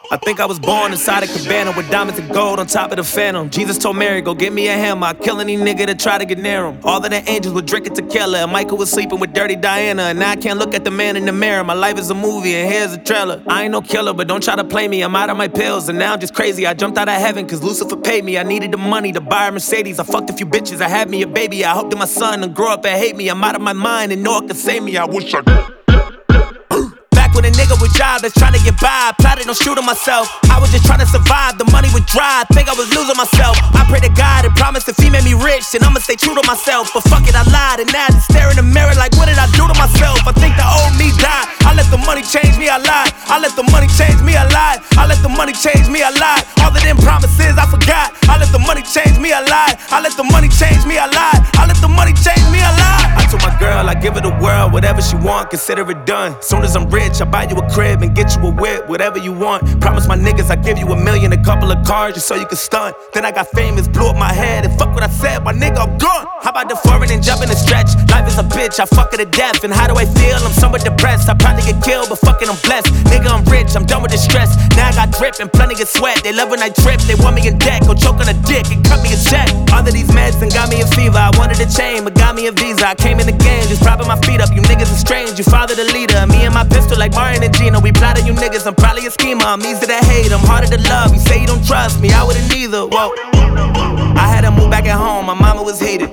I think I was born inside a cabana with diamonds and gold on top of the phantom. Jesus told Mary, go get me a hammer. I kill any nigga that try to get near him. All of the angels were drinking tequila, and Michael was sleeping with dirty Diana. And now I can't look at the man in the mirror. My life is a movie, and here's a trailer. I ain't no killer, but don't try to play me. I'm out of my pills, and now I'm just crazy. I jumped out of heaven, cause Lucifer paid me. I needed the money to buy a Mercedes. I fucked a few bitches, I had me a baby. I hope that my son will grow up and hate me. I'm out of my mind, and no one can save me. I wish I could. With a nigga with job that's trying to get by, plotted on shooting myself. I was just trying to survive, the money was dry, I think I was losing myself. I pray to God and promised if he made me rich, then I'ma stay true to myself. But fuck it, I lied, and now I just stare in the mirror like, what did I do to myself? I think the old me died. I let the money change me, I lied. I let the money change me, I lied. I let the money change me, I lied. All of them promises I forgot. I let the money change me, I lied. I let the money change me, I lied. I let the money change me, I lied. I told my girl I give her the world, whatever she want, consider it done. Soon as I'm rich, I buy you a crib and get you a whip, whatever you want. Promise my niggas I give you $1 million, a couple of cars just so you can stunt. Then I got famous, blew up my head, and fuck what I said, my nigga, I'm gone. How about the foreign and jumping and stretch? Life is a bitch, I fuck her to death. And how do I feel? I'm somewhat depressed. I probably get killed, but fucking I'm blessed. Nigga, I'm rich, I'm done with the stress. Now I got drip and plenty of sweat. They love when I drip, they want me in debt. Go choke on a dick and cut me a check. All of these meds done got me a fever. I wanted a chain, but got me a visa. I came in the game, just propping my feet up. You niggas are strange, you father the leader. Me and my pistol like Martin and Gina. We plotting you niggas, I'm probably a schemer. I'm easy to hate, I'm harder to love. You say you don't trust me, I wouldn't either. Whoa. I had to move back at home, my mama was heated.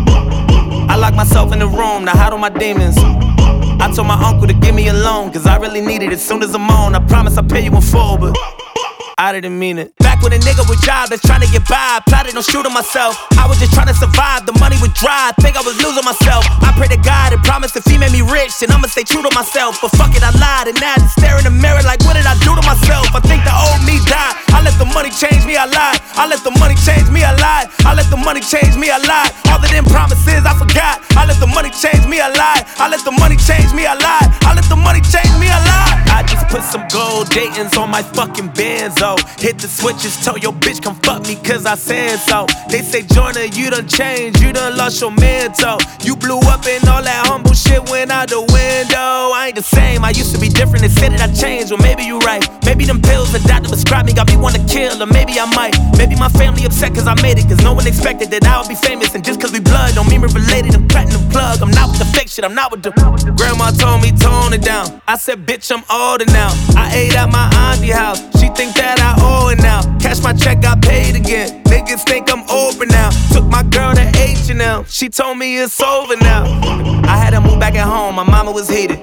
I locked myself in the room, now hide all my demons. I told my uncle to give me a loan, cause I really need it as soon as I'm on. I promise I'll pay you in full, but I didn't mean it. Back with a nigga with job that's trying to get by, plotted on shooting myself. I was just trying to survive, the money was dry, I think I was losing myself. I pray to God and promised if he made me rich, then I'ma stay true to myself. But fuck it, I lied, and now I just stare in the mirror like, what did I do to myself? I think the old me died. I let the money change me, I lied. I let the money change me, I lied. I let the money change me, I lied. All of them promises I forgot. I let the money change me, I lied. I let the money change me, I lied. I let the money change me, I lied. I just put some gold Dayton's on my fucking Benzo. Hit the switches, tell your bitch come fuck me cause I said so. They say Joyner, you done changed, you done lost your mental. You blew up and all that humble shit went out the window. I ain't the same, I used to be different, they said that I changed. Well maybe you right, maybe them pills the doctor prescribed me got me wanna kill. Or maybe I might, maybe my family upset cause I made it. Cause no one expected that I would be famous. And just cause we blood don't mean we're related. I'm cutting the plug, I'm not with the fake shit, I'm not with the Grandma told me tone it down. I said bitch I'm older now. I ate at my auntie house, she think that I owe it now. Cash my check, got paid again. Niggas think I'm over now. Took my girl to H&M, she told me it's over now. I had to move back at home, my mama was heated.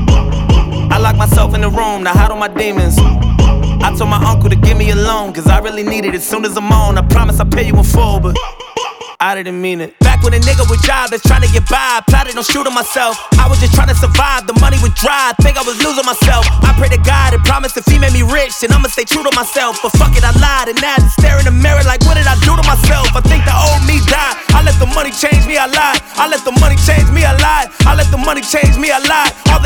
I locked myself in the room, now hide all my demons. I told my uncle to give me a loan, cause I really need it as soon as I'm on. I promise I'll pay you in full, but I didn't mean it. Back with a nigga with job that's trying to get by, plotted on shooting myself. I was just trying to survive, the money was dry, I think I was losing myself. I pray to God and promised if he made me rich, then I'ma stay true to myself. But fuck it, I lied, and now I just stare in the mirror like, what did I do to myself? I think the old me died. I let the money change me, I lied. I let the money change me, I lied. I let the money change me, I lied.